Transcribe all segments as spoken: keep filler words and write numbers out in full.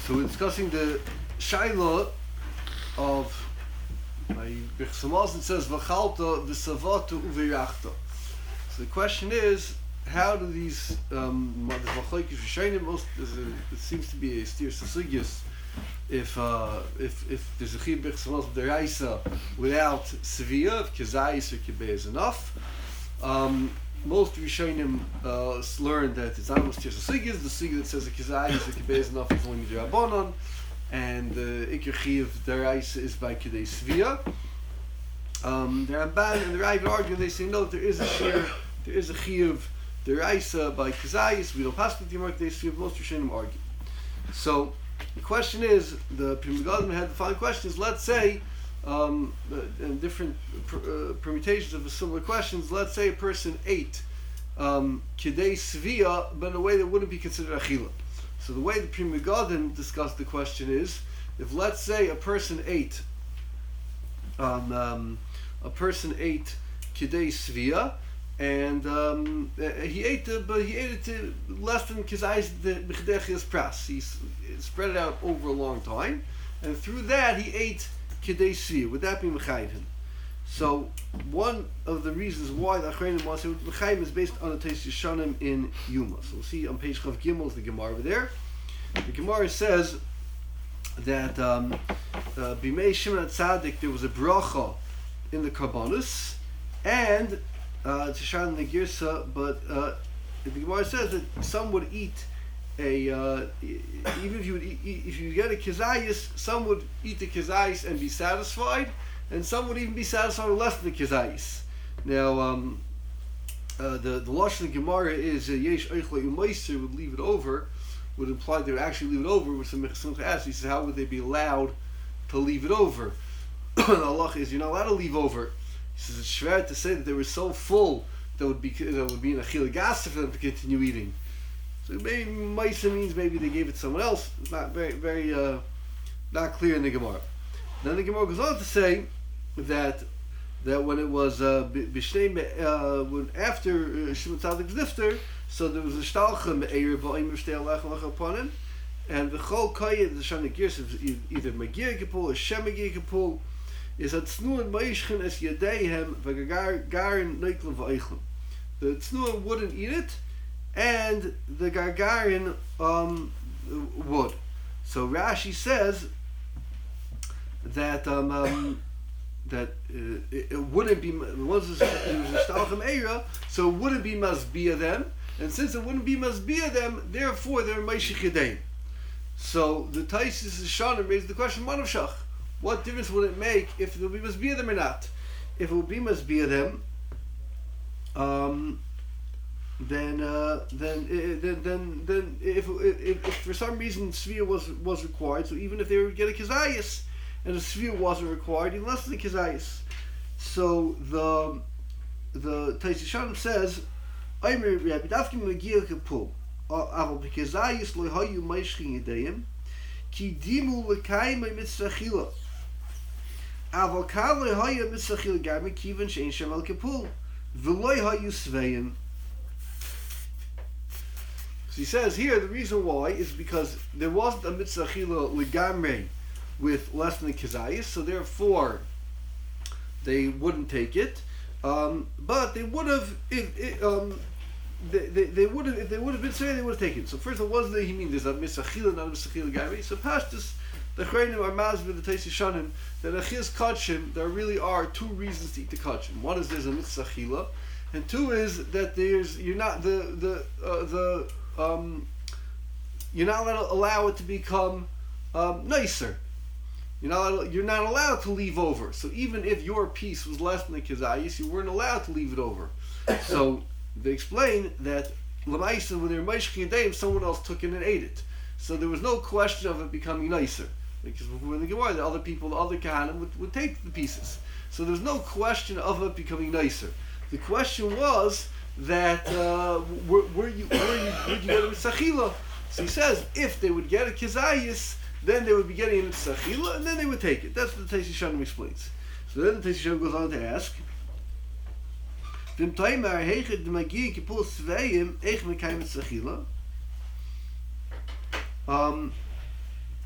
So we're discussing the Shaila of my Bechsamaz. It says V'chalta v'savata uve'yachta. So the question is, how do these um, the Machlokes Rishonim, most it seems to be a steer sasugyas if uh, if if there's a chiyuv Bechsamaz deraisa without sevilla, if kezayis or kibbeh is enough. Um, Most Rishonim uh, learn that it's almost just a sigis. The sigis that says a kizayis or kibbeh is enough is only the rabbanon, and the ikar chiyuv deraisa is by kidei svia. Um, the Ramban and the Raiva argue. They say no, there is a shir, there is a chiyuv deraisa by kizayis. We don't pass with the mark kidei svia. Most Rishonim argue. So the question is, the Pri Megadim had the following questions. Let's say. Um, and different per, uh, permutations of similar questions. Let's say a person ate um, kidei svia, but in a way that wouldn't be considered achila. So the way the Pri Megadim discussed the question is, if let's say a person ate, um, um, a person ate kidei svia, and um, he ate it, but he ate it to less than kizayis the b'chedechias pras. He spread it out over a long time, and through that he ate kidei svia. Would that be mechayiv him? So one of the reasons why the Achreinim wants to say mechayiv is based on the Tais Yishanim in Yuma. So we'll see on page Chav Gimel is the Gemara over there. The Gemara says that um, uh, Bimei Shimon Tzaddik there was a bracha in the Karbonos, and uh, Tishan in the Girsa, but uh, the Gemara says that some would eat a uh, even if you would eat, if you get a kizayis, some would eat the kizayis and be satisfied, and some would even be satisfied with less than the kizayis. Now, um, uh, the the lashon of the Gemara is yesh oichle u'meiser would leave it over, would imply they would actually leave it over. Which the Mechassimcha asks, he says, how would they be allowed to leave it over? The Allah is you're not allowed to leave over. He says it's shver to say that they were so full that would be that would be an achila gasa for them to continue eating. So maybe Maisa means maybe they gave it to someone else. It's not very, very, uh, not clear in the Gemara. Then the Gemara goes on to say that that when it was uh, b'shnei uh, when after Shimon Tzaddik's nifter, so there was a shtalcha me'eir ba'im shtei alach alach upon him, and the chol kayed the shana girs is either magir kapul or shemagir kapul is that tznuin ma'ishchen es yadeihem v'gagar garin neiklam v'eichlem. The tznuin wouldn't eat it, and the Gargarin um, would. So Rashi says that um, um, that uh, it, it wouldn't be once it was a stalchem era, so it wouldn't be masbia them, and since it wouldn't be masbia them, therefore they're meishich yadayim. So the Taisis Shanim raised the question: Manavshach, what difference would it make if it would be masbia them or not? If it would be masbia them, um. Then, uh, then, uh, then, then, then, if, if, if for some reason Svia was was required, so even if they would get a Kizayis and a Svia wasn't required, even less than a Kizayis. So the the Tais Yishanim says, "Aymer Rabbi Dafkim Magir Kapul, Aval Kizayis lo hayu meishchin yedayim, ki dimu lekayim mitzachila, Aval kal lo hayu mitzachila garmi kivan shein shamal kapul, v'lo hayu sveim." So he says here the reason why is because there wasn't a mitzvah chila legamre with less than a kizayis, so therefore they wouldn't take it. Um, but they would have if it, um, they, they, they would have if they would have been saying they would have taken it. So first of all, what does he mean? There's a mitzvah chila, not a mitzvah chila legamre. So pashtus the chreinim are mazvid the Tais Yishanim that achiz kachim there really are two reasons to eat the kachim. One is there's a mitzvah chila, and two is that there's you're not the the uh, the Um, you're not allowed to allow it to become um, nicer. You're not you're not allowed to leave over. So even if your piece was less than the kizayis, you weren't allowed to leave it over. So they explain that l'maisa when they were meishchin yadayim, someone else took it and ate it. So there was no question of it becoming nicer, because before the Gemara, the other people, the other kahanim would, would take the pieces. So there's no question of it becoming nicer. The question was that uh, were, were you were you would you get a mitzachila? So he says if they would get a kizayis, then they would be getting a mitzachila, and then they would take it. That's what the Tais Yishanim explains. So then the Tais Yishanim goes on to ask, um,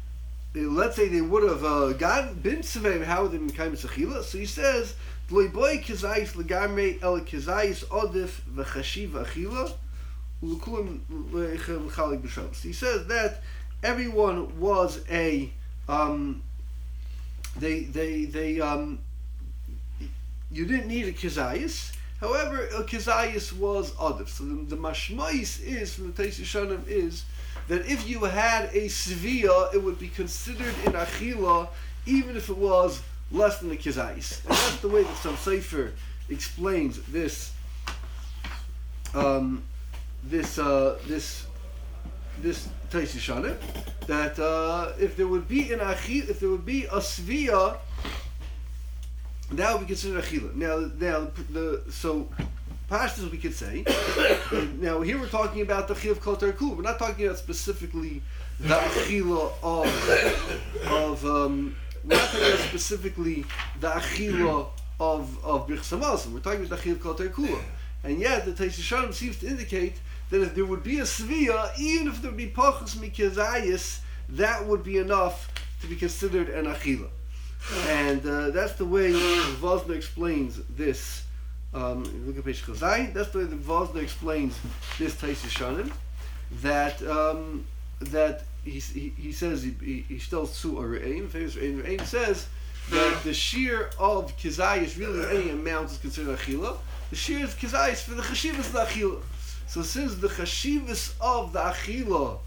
let's say they would have uh, gotten been Seveim, how would they become Sechila? So he says, Loy boy kizayis legamre el kizayis odif v'chashiv achila ulukulim l'chalik b'sham. So he says that everyone was a um, they they they um, you didn't need a kizayis. However, a kizayis was odif. So the, the mashmais is from the Teis Yeshanim is that if you had a svia, it would be considered in achila, even if it was less than a kizayis. And that's the way that some Sefer explains this, um, this, uh, this, this Teis Yeshanim, that uh, if there would be an achila, if there would be a svia, that would be considered achila. Now, now the so. Pashtas we could say. Now here we're talking about the chiv kol terkul. We're not talking about specifically the achila of of um, we're not talking about specifically the achila of of birchas hamazon. We're talking about the chiv kol terkul. And yet the Teis Yeshanim seems to indicate that if there would be a svia, even if there would be pachas mikazayis, that would be enough to be considered an achila. And uh, that's the way Vosna explains this. Um, look at page Chazai. That's the way the Vosna explains this Teis Yeshanim. That um, that he, he he says he he, he still su a re'im. Famous re'im. Re'im says that the shear of kizayis really any amount is considered achila. The shear of kizayis for the chashivas of the achila. So since the chashivas of the achila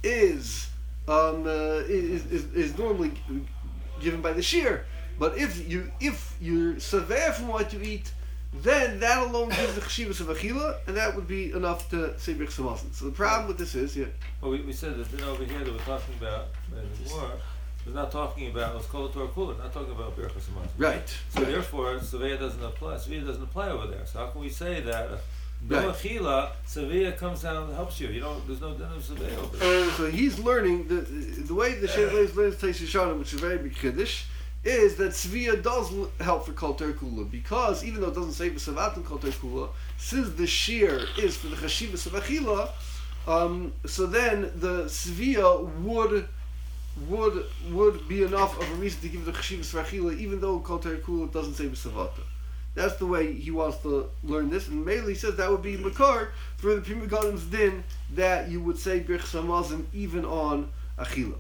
is um uh, is, is is normally given by the shear, but if you if you're sever from what you eat, then that alone gives the cheshivas of achila, and that would be enough to say birchas hamazon. So the problem with this is, yeah. Well, we, we said that then over here that we're talking about more. We're not talking about what's called Torah Kula, not talking about birchas hamazon. Right. So right. therefore, Savia doesn't apply. Savia doesn't apply over there. So how can we say that no Right. achila, Savia comes down and helps you? You know, there's no din of Savia over there. So he's learning the the way the Sheikh learns Teis Yeshanim, which is a very big chiddush, is that Svia does help for Kol Terkula, because even though it doesn't say V'savatim Kol Terkula, since the shear is for the Chashivas of Achila, um, so then the Svia would would would be enough of a reason to give the Chashivas for Achila, even though Kol Terkula doesn't say V'savatim. That's the way he wants to learn this, and mainly says that would be Makar for the Pri Megadim's din that you would say Birchas Hamazon even on Achila.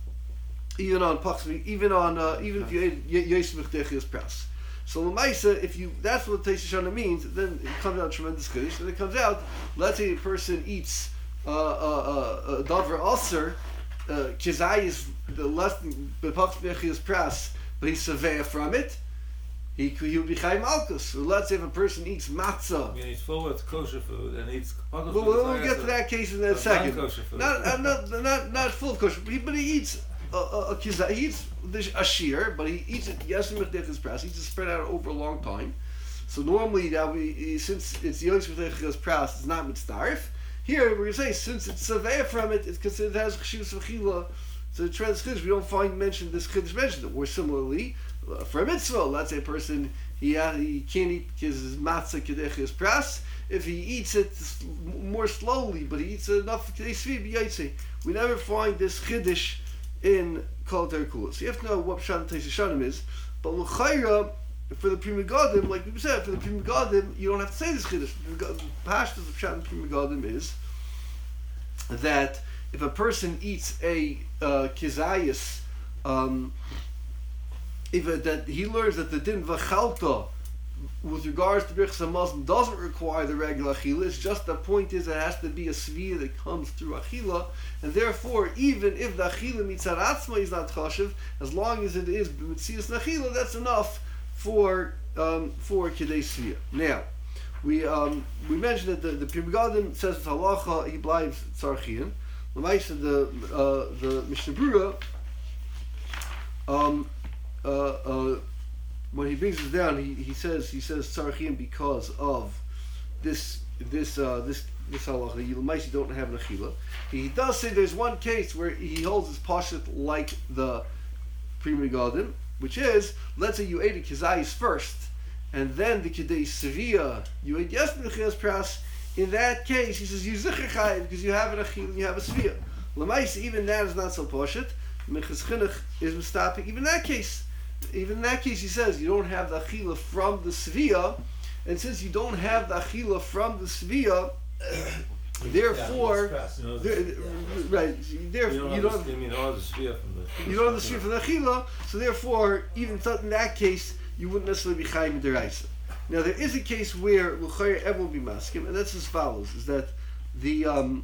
Even on Pachsmi, even on uh, even if you ate Yosef Dechias Press. So Lamaisa, if you that's what Teis Yeshanim means, then it comes out tremendous chiddush. And it comes out, let's say a person eats uh, uh, uh, a davar aser, kizayis the less than Pachsmi Dechias Press, but he's severe from it. He he would be chayim malchus. So let's say if a person eats matzah. I mean, he's full with kosher food and eats. Well, we'll, we'll get to that case in a second. Food. Not, uh, not not not full of kosher, but he, but he eats. A, a, a kizah, he eats a shear, but he eats it, yes, Mechdech's press, he eats it spread out over a long time. So normally, that we, since it's Yosef Mechdech's press, it's not mitzdarif. Here, we're going to say, since it's Saveh from it, it's considered, it has Cheshivas of Chila. So the trans chiddush, we don't find mentioned, this chiddush mentioned it. Or similarly, uh, for a mitzvah, let's say a person, he ha, he can't eat his matzah Kedech's press. If he eats it more slowly, but he eats enough, we never find this chiddush in Kol Terkula. So you have to know what Pshat Teis Yeshanim is. But L'chayra, for the Pri Megadim, like we said, for the Pri Megadim, you don't have to say this chiddush. The Pashtas of Pshat and Pri Megadim is that if a person eats a uh, kizayis, um, if it, that he learns that the din v'chalta with regards to Birchas Hamazon doesn't require the regular achila. It's just the point is it has to be a svia that comes through achila, and therefore even if the achila mitzad atzma is not chashiv, as long as it is b'mitzias nachila, that's enough for um, for kidei svia. Now we um, we mentioned that the the Pri Megadim says it's halacha he blives tzarchian. L'maisa the uh, the Mishnah Berurah um uh uh. when he brings this down, he, he says he says tzarchim because of this this uh, this this halacha. You don't have an achila. He does say there's one case where he holds his pashut like the Pri Megadim, which is, let's say you ate a kizayis first, and then the kidei sevia you ate yesterday the pras. In that case, he says you zicher chayv because you have an achila and you have a sevia. L'maisa, even that is not so pashut. Minchas Chinuch is mistapic. Even in that case, even in that case, he says you don't have the achila from the svia, and since you don't have the achila from the svia, therefore, You know, there, right? Therefore, you don't you don't. have the, you mean, all the sphere from the. You don't have the sphere from the achila, so therefore, even th- in that case, you wouldn't necessarily be chayim deraisa. Now, there is a case where l'chayr everyone will be maskim, and that's as follows: is that the um,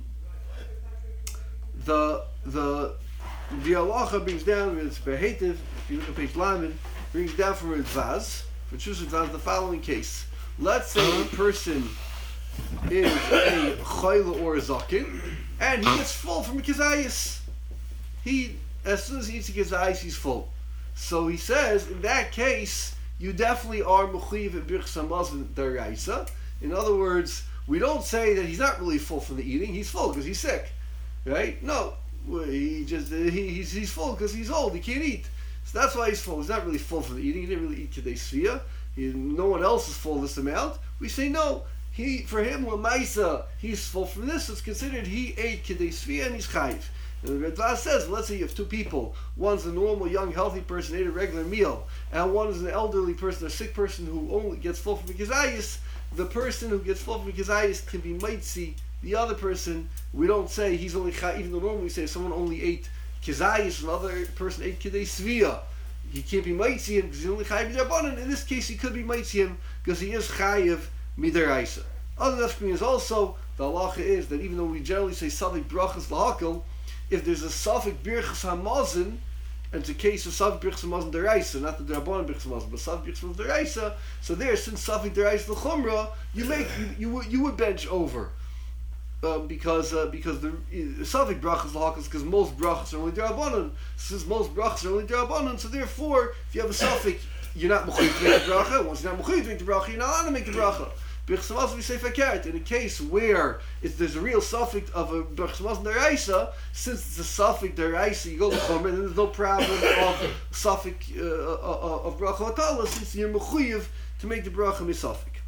the the the halacha brings down it's behetiv. If you look at page Lamed, brings down from Ritvaz, for Shus Ritvaz, the following case. Let's say a person is a chayla or a zakin, and he gets full from a kizayis. He, as soon as he eats a kizayis, he's full. So he says, in that case, you definitely are mechuyev at birchas hamazon deraisa. In other words, we don't say that he's not really full from the eating. He's full because he's sick, right? No, he just he, he's he's full because he's old. He can't eat. So that's why he's full. He's not really full from the eating. He didn't really eat kedei svia. He, no one else is full this amount. We say no. He for him lemaisa he's full from this. So it's considered he ate kedei svia and he's chayiv. And the Ritvaz says, let's say you have two people. One's a normal, young, healthy person, ate a regular meal, and one is an elderly person, a sick person who only gets full from a kizayis. The person who gets full from a kizayis can be mitzi. The other person, we don't say he's only chayiv, even though normally we say if someone only ate kizayis, another person ate kedei svia. He can't be mitzi him because he's only chayiv midarbanan. In this case, he could be mitzi him because he is chayiv midaraisa. Other nafkamina is also, the halacha is that even though we generally say savik brachas lahakal, if there's a Safik Birchas Hamazon, and it's a case of Safik Birchas Hamazon Deraisa, not the Drabanan Birchas Hamazon, but Safik Birchas Hamazon Deraisa, so there, since Safik Deraisa the Chumrah, you make you, you would you would bench over, um, because uh, because the uh, Safik Brachas Lahakas, because most brachas are only Drabanan, since most brachas are only Drabanan, so therefore, if you have a Safik, you're not mechuyev to make the bracha. Once you're not mechuyev to make the bracha, you're not allowed to make the bracha. Birchas Hamazon we say fakert. In a case where if there's a real suffix of a Birchas Hamazon deraisa, since it's a suffix deraisa, you go to Chomer, and there's no problem of suffix uh, of bracha atala, since you're mechuyev to make the bracha misafik.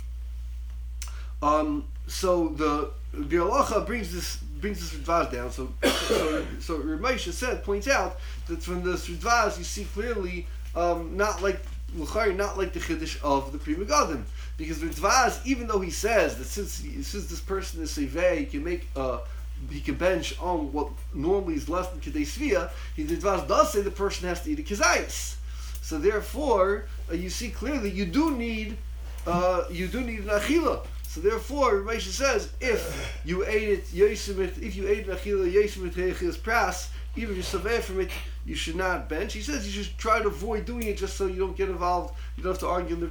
Um, so the Bialacha brings this brings this Ritvaz down. So so so Ramesha said points out that from the Ritvaz you see clearly um, not like not like the Chiddush of the Pri Megadim. Because Ritvaz, even though he says that since since this person is sevei, he can make uh, he can bench on what normally is less than kedei svia, he Ritvaz does say the person has to eat a kizayis. So therefore, uh, you see clearly you do need uh, you do need an achila. So therefore, Ramesha says if you ate it yosimit, if you ate an achila yosimit heichis pras, even if you're sevei from it, you should not bench. He says you should try to avoid doing it just so you don't get involved. You don't have to argue in the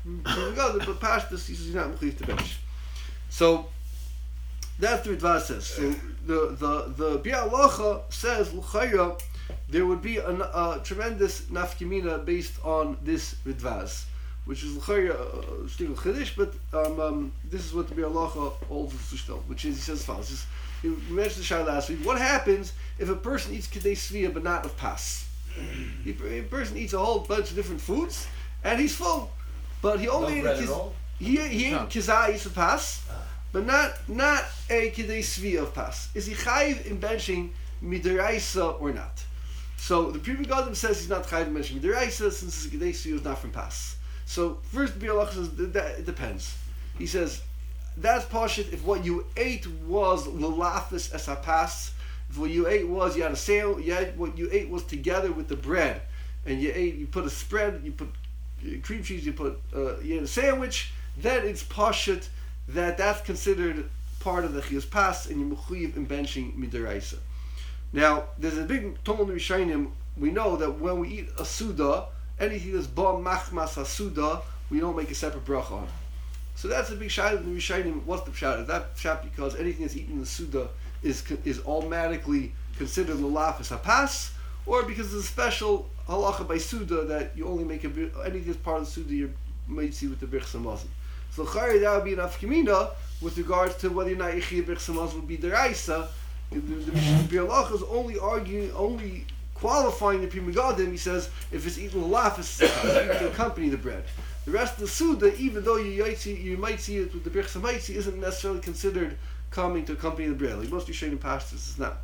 but Pashtus he says he's not mechuyev to bench. So that's the Ritvaz says. So the the the Bialacha says l'chayra there would be a, a tremendous nafkamina based on this Ritvaz, which is l'chayra still chiddush, but um, um, this is what the Bialacha holds to still, which is he says as follows. We mentioned the shai last week. What happens if a person eats kedei svia but not of pas? A person eats a whole bunch of different foods and he's full. But he only no ate a kiz- he, he ate no. kizayis of pas, but not not a kedei svia of pas. Is he chayiv in benching midiraisa or not? So the Pri Megadim says he's not chayiv in benching midiraisa since his kedei svia is not from pas. So first Bialach says that, that it depends. He says that's pashit if what you ate was lalafis as a pas. If what you ate was you had a sale, you had, what you ate was together with the bread, and you ate you put a spread, you put cream cheese, you put uh, you had a sandwich, then it's pashut that that's considered part of the chiyus pas and you're mechuyev in benching midaraisa. Now there's a big Talmud Rishonim. We know that when we eat a suda, anything that's ba machmas a suda, we don't make a separate bracha on. So that's a big shayla in the Rishonim. What's the pshat? Is that pshat because anything that's eaten in the suda is is automatically considered lalafis hapas, or because there's a special halacha by Suda that you only make a anything that's part of the Suda you might see with the Birchas Hamazon. So Chari that would be an afkamina with regards to whether or not Yechiyah Birchas Hamazon would be deraisa. The Bialacha is only arguing, only qualifying the Pri Megadim. He says if it's eaten lalafis to accompany the bread. The rest of the Suda, even though you might see, you might see it with the Birchas Hamazon, isn't necessarily considered coming to accompany the bread. Like most Rishonim pastors, it's not.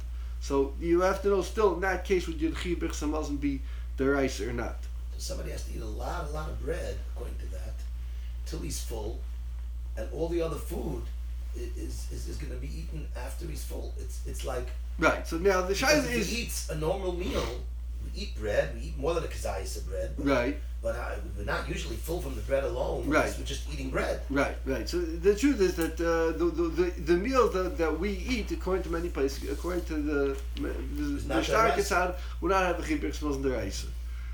So you have to know still in that case would your Chiyuv B'chsa Mazon be deraisa or not. So somebody has to eat a lot, a lot of bread, according to that, till he's full, and all the other food i- is is, is going to be eaten after he's full. It's it's like Right. So now the because shaila if is he eats a normal meal, we eat bread, we eat more than a kazayas of bread, but, right. but uh, we're not usually full from the bread alone. Right. Because we're just eating bread. Right, right. So the truth is that uh, the, the the the meal that, that we eat, according to many places, according to the the, the not Shtar deraisa. Ketzad, will not have a chibur smells in the raisa.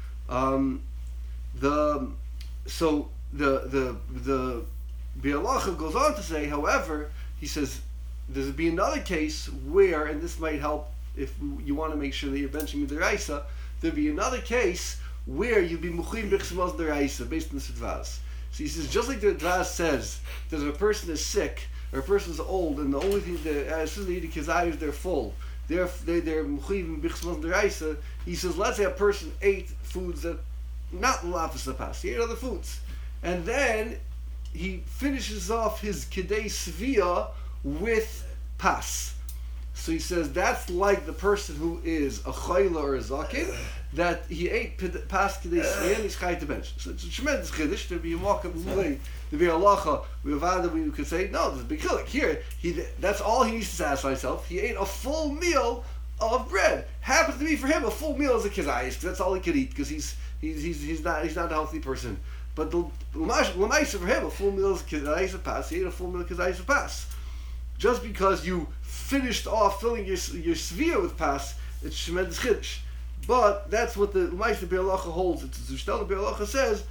Um, the so the the the Bialacha goes on to say, however, he says there's be another case where, and this might help if you want to make sure that you're benching the raisa. There'd be another case where you'd be muchim b'chsmaz the raisa based on the Sivas. So he says, just like the Dras says that if a person is sick or a person's old and the only thing that as soon as they eat a kizayis they're full, they're they, they're muchim b'chsmaz the raisa. He says, let's say a person ate foods that not lafas lapas, he ate other foods, and then he finishes off his kidei svia with pas. So he says that's like the person who is a chayla or a zakin, that he ate pid- pas kidei svia and he's chayt to bench. So it's a tremendous chiddush to be a mock-up way, to be a halacha. We have we could say no, there's a big chilek here. He that's all he needs to satisfy himself. He ate a full meal of bread. Happens to be for him a full meal is a kizayis because that's all he could eat because he's he's he's he's not he's not a healthy person. But the l'maisa for him a full meal is kizayis of pas. He ate a full meal of kizayis of pas. Just because you finished off filling your your svia with pas, it's tremendous chiddush. But that's what the l'maisa Bialacha holds. It's the Zushtel Bialacha says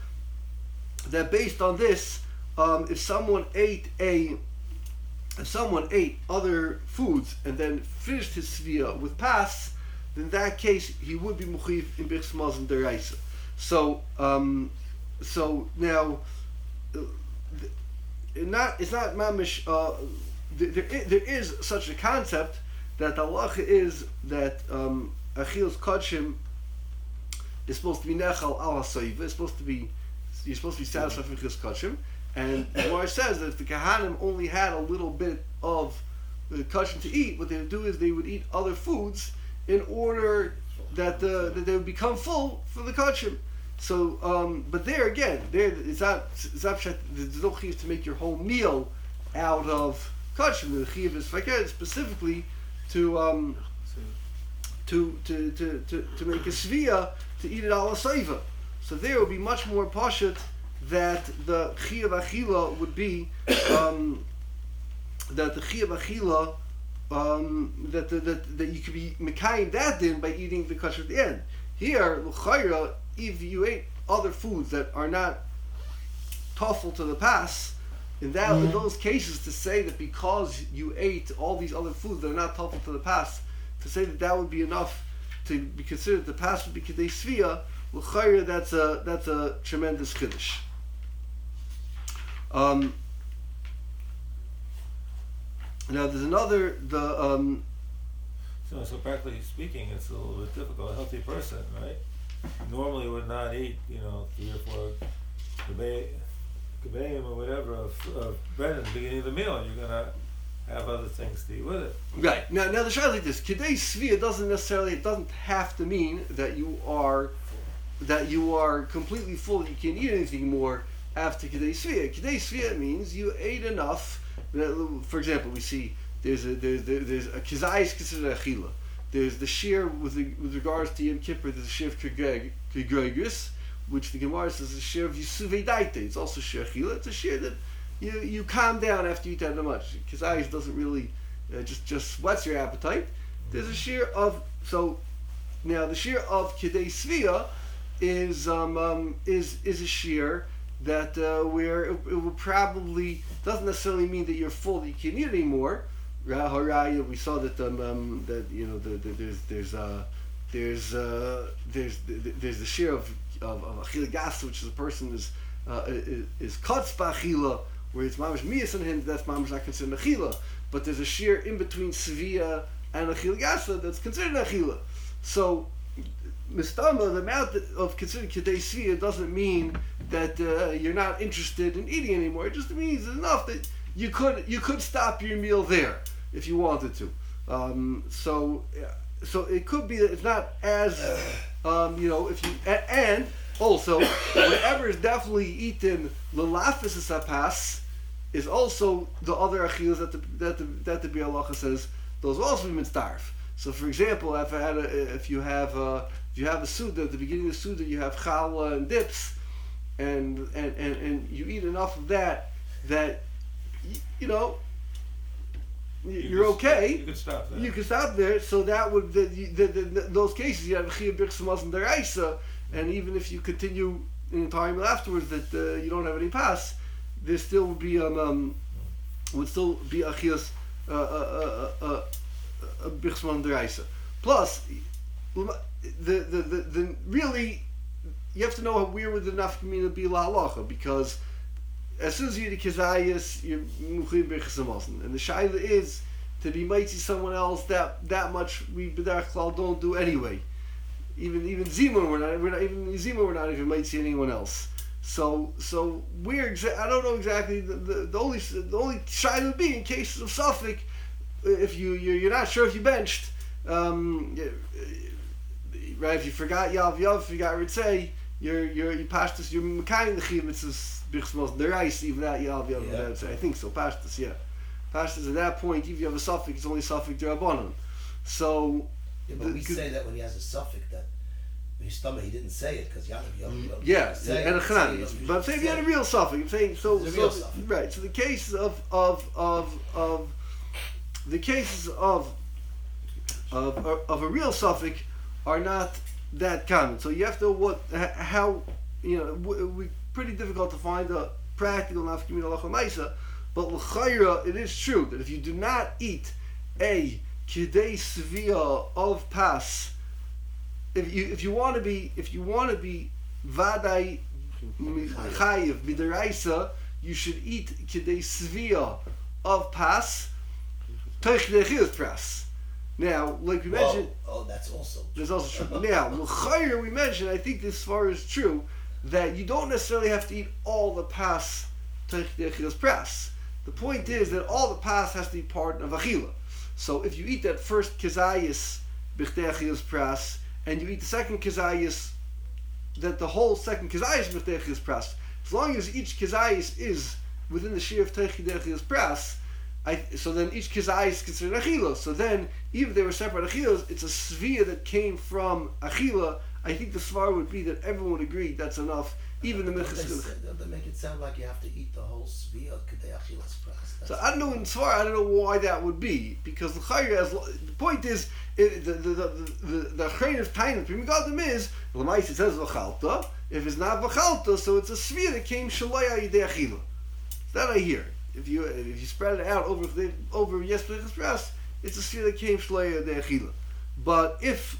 that based on this, um, if someone ate a if someone ate other foods and then finished his svia with pas, then in that case he would be muchiv in bichs mazon deraisa. So, um, so now, uh, th- not it's not mamish. Uh, th- there, is, there is such a concept that the halacha is that um, achil's kodshim is supposed to be nechal al hasayva. It's supposed to be you're supposed to be satisfied with achil's kodshim. And the Gemara says that if the Kahanim only had a little bit of the kosher to eat, what they would do is they would eat other foods in order that the that they would become full for the kosher. So, um, but there again, there it's not it's not there's no chiyuv to make your whole meal out of kosher. The chiyuv is fakir specifically to um, to, to to to to make a svia to eat it al seiva. So there would be much more pashut that the chiyuv achila would be um, that the chiyuv achila um, that, that that that you could be mekayim that din by eating the kosher at the end. Here, l'chayra, if you ate other foods that are not tough to the pas, in that in those cases, to say that because you ate all these other foods that are not tough to the pas, to say that that would be enough to be considered the pas would be kedei svia, l'chayra, that's a that's a tremendous chiddush. Um, now there's another the um, So, so practically speaking, it's a little bit difficult. A healthy person, right, normally would not eat, you know, three or four kabayim or whatever of, of bread at the beginning of the meal. You're gonna have other things to eat with it. right now now the shayla like this kedei svia doesn't necessarily it doesn't have to mean that you are that you are completely full, you can't eat anything more after kedei svia. Kedei svia means you ate enough. That, for example, we see there's a there's there's, there's a kizayis considered achila. There's the shear with the, with regards to Yom Kippur. There's a shear of kegregus, which the Gemara says is a shear of yisuvei daite. It's also shear achila. It's a shear that you you calm down after you eat that much. Kizayis doesn't really uh, just just whets your appetite. There's a shear of so now the shear of kedei svia is um, um is is a shear that uh, where it, it will probably doesn't necessarily mean that you're full that you can't eat anymore. Haraya, we saw that um, um that you know the, the, there's there's uh there's uh there's there's the shear of of, of achila gas, which is a person is uh, is, is kotz ba'achila, where it's mamash miyas on him, that's mamash not considered achila. But there's a shear in between svia and achila gasa that's considered achila. So mistama, the amount of considered kedei svia doesn't mean that uh, you're not interested in eating anymore. It just means it's enough that you could you could stop your meal there if you wanted to. Um, so so it could be that it's not as, um, you know, if you a- and also whatever is definitely eaten lelafis sapas is also the other achilas that the that the that the Bialacha says those will also be mitzdarf. So for example, if I had a, if you have a, if you have a suda at the beginning of the suda you have challah and dips, and and, and, and you eat enough of that that y- you know. You're could- okay. You could stop that. You can stop there, so that would the, the, the, the, those cases you have chiyuv birchas and deraisa, and even if you continue in time afterwards that uh, you don't have any pass, there still would be um, um would still be achiyas uh, uh, uh, uh, uh, birchas and deraisa. Plus, the, the the the really you have to know where would the nafkamina be la halacha, because as soon as you eat a kizayas, you're muchim birchas hamazon, and the shaila is to be mighty someone else that that much we b'derech klal don't do anyway. Even even zimun we're not we're not even zimun we're not even mighty anyone else. So so we're exa- I don't know exactly the, the, the only the only shaila would be in cases of Suffolk if you you're, you're not sure if you benched um, right if you forgot yav yav if you got ritzei you're you're you pashtus you're mekayim the chiyuv mitzvahs. The rice, even that Yav Yav Yeah. I think so. Pashtas, yeah. Pashtas at that point, if you have a suffix, it's only suffix derabanan. So, Yeah, but the- we say that when he has a suffix that in his stomach he didn't say it because Yaakov Yaakov Yaakov yeah, say and a it, say chanani. it, But I'm saying if you had a real suffix, I'm saying so. It's a so real the- suffix. right. So the cases of of of of the cases of of of a real suffix are not that common. So you have to what h- how you know w- we pretty difficult to find a practical nafkamina halacha ma'isa, but l'chayra it is true that if you do not eat a kidei svia of pas, if you if you want to be if you want to be vadai chayiv b'deraisa, you should eat kidei svia of pas teich dechilas pras. Now, like we mentioned. Oh, oh, that's also There's also true. Now, l'chayr we mentioned, I think this far is true, that you don't necessarily have to eat all the pas teich dechilas pras. The point is that all the pas has to be part of achila. So if you eat that first kizayis b'chtechilas pras, and you eat the second kizayis, that the whole second kizayis b'chtechilas pras, as long as each kizayis is within the shir of teich dechilas pras, I, so then each kizayis is considered achila. So then, even if they were separate achilas, it's a svia that came from achila. I think the svar would be that everyone would agree that's enough. Even the Don't they, minchas. say- don't they make it sound like you have to eat the whole svia k'dei achilas pras? So I don't know in svar. I don't know why that would be, because the chayr has the point is it, the the the the the chayr of tainim primigadim is l'mais it says v'chalta. If it's not v'chalta, so it's a svia that came shalaya yidei achila. That I hear. If you if you spread it out over the- over yesterday's express, it's a sphere that came shleya de achila. But if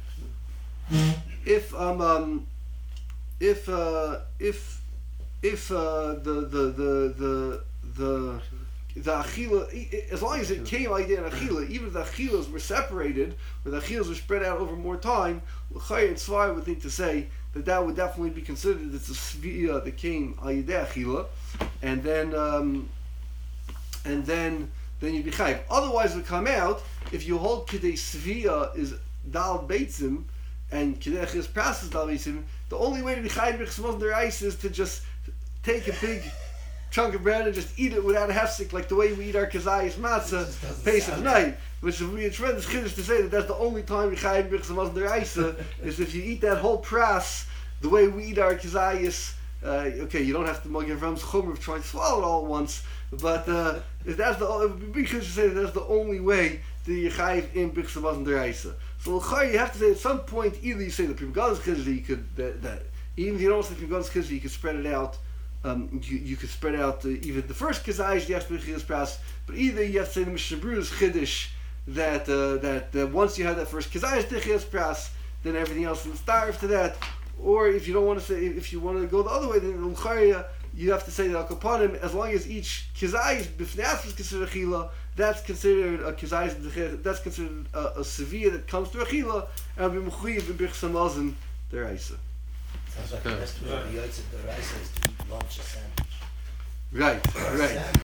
if um, um if uh if if uh the the the the the the achila, i- i- as long as it came like in achila, even if the achilas were separated, or the achilas were spread out over more time, l'chayr and tzvai would think to say that that would definitely be considered it's a svia that came ayidei achila, and then um, and then then you'd be chayiv. Otherwise, it would come out if you hold kidei svia is dal beitzim and kidei achillas pras is dal beitzim. The only way to be chayiv b'chsmos derais is to just take a big chunk of bread and just eat it without a hefsek, like the way we eat our kazayis matzah It just doesn't Pesach sound night. Which would be a tremendous chiddush to say that that's the only time we chayiv b'chsmos derais is if you eat that whole pras the way we eat our kazayis. Uh, okay, you don't have to mug your Ram's chumr of trying to swallow it all at once, but uh, if that's the it would be good to say that that's the only way that you chayiv in b'chsmos and deraisa. So l'chayr, you have to say at some point either you say the Primogad's chiddush you could that, that even if you don't say the Primogad's chiddush you could spread it out. Um, you, you could spread out the, even the first kazayis you have to be chiddush pras, but either you have to say the Mishnah Berurah's chiddush that uh, that uh, once you have that first kazayis chiddush pras, then everything else is starved to that. Or if you don't want to say, if you want to go the other way, then l'chayr you have to say that al kapanim, as long as each kizayis b'fnei is considered achila, that's considered a kizayis, that's considered a, a severe that comes to achila, and be mechuyev b'birchas hamazon deraisa. Sounds like the best way to be yotzei deraisa is to eat lunch a sandwich. Right, right. Sandwich.